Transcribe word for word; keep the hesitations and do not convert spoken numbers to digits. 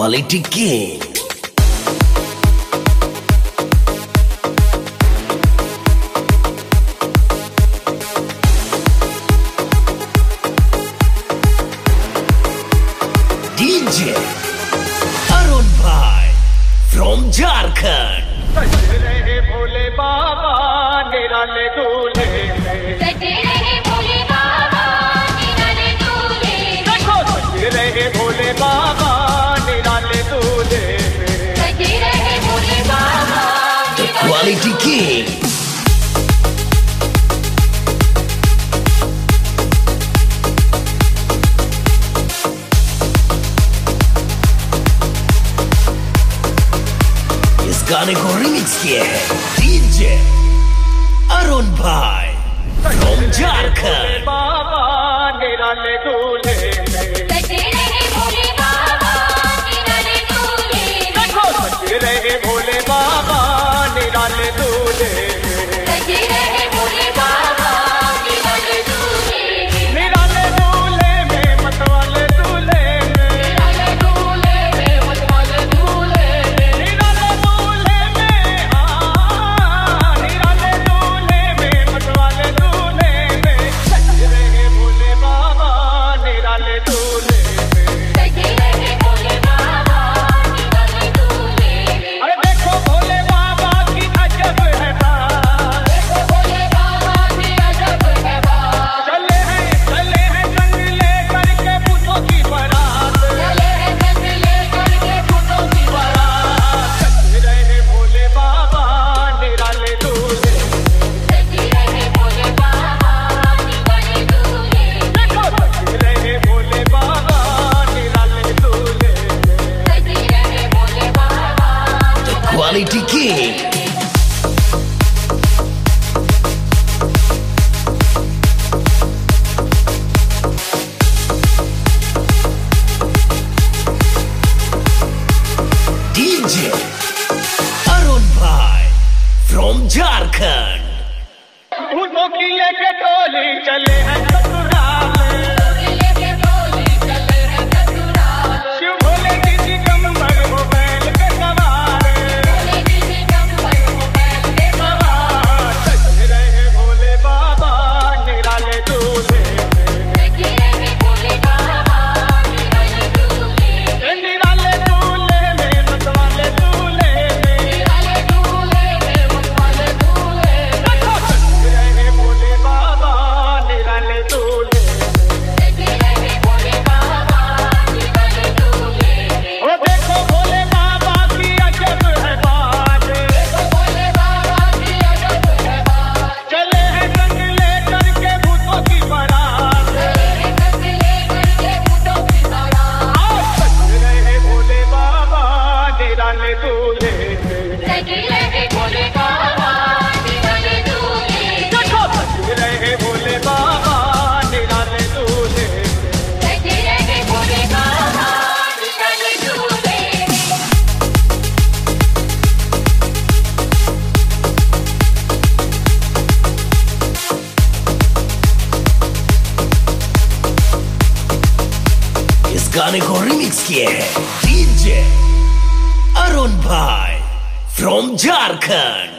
Quality King. D J Arun Bhai from Jharkhand. सज रहे भोले बाबा निराले दूल्हे में, सज रहे भोले बाबा निराले दूल्हे में, देखो सज रहे भोले बाबा निराले दूल्हे में, सज रहे Bhole Baba The Quality King. इस गाने को रिमिक्स किए हैं डीजे अरुण भाई from झारखंड. बाबा निराले दूल्हे में, सज रहे भोले बाबा निराले दूल्हे में, देखो सज रहे भोले बाबा निराले दूल्हे में, सज रहे भोले बाबा निराले दूल्हे में, निराले दूल्हे में मतवाले दूल्हे में, निराले दूल्हे में मतवाले दूल्हे में, निराले दूल्हे में हाँ निराले दूल्हे में मतवाले दूल्हे में, सज रहे भोले बाबा निराले दूल्हे में, सज रहे भोले बाबा निराले दूल्हे में, अरे देखो भोले बाबा की अजब है बात, देखो भोले बाबा की अजब है बात, चले हैं चले हैं संग लेकर के भूतों की बारात, चले हैं संग लेकर के भूतों की बारात, सज रहे भोले बाबा निराले दूल्हे में, सज रहे भोले बाबा निराले दूल्हे में, देखो सज रहे भोले बाबा निराले दूल्हे में, सज रहे Bhole Baba The Quality King. DJ Arun भाई from झारखंड. भूतों की लेके टोली चले हैं ससुराल, लेके डोली चले हैं ससुराल, शिव भोले जी दिगंबर हो बैल के सवार, भोले जी दिगंबर हो बैल के सवार, सज रहे भोले बाबा निराले दूल्हे में, सज रहे भोले बाबा निराले दूल्हे में, निराले दूल्हे में मतवाले दूल्हे में, निराले दूल्हे में मतवाले दूल्हे में, देखो सज रहे भोले बाबा निराले दूल्हे में, सज रहे भोले बाबा निराले दूल्हे में, ओ देखो भोले बाबा की अजब है बात, देखो भोले बाबा की अजब है बात, चले हैं संग लेकर के भूतों की बारात, चले हैं संग लेकर के भूतों की बारात, आज सज रहे भोले बाबा निराले दूल्हे में, सज रहे भोले बाबा निराले दूल्हे में, देखो सज रहे भोले बाबा निराले दूल्हे में, सज रहे भोले बाबा निराले दूल्हे में, इस गाने को रिमिक्स किए हैं डीजे अरुण भाई from झारखंड.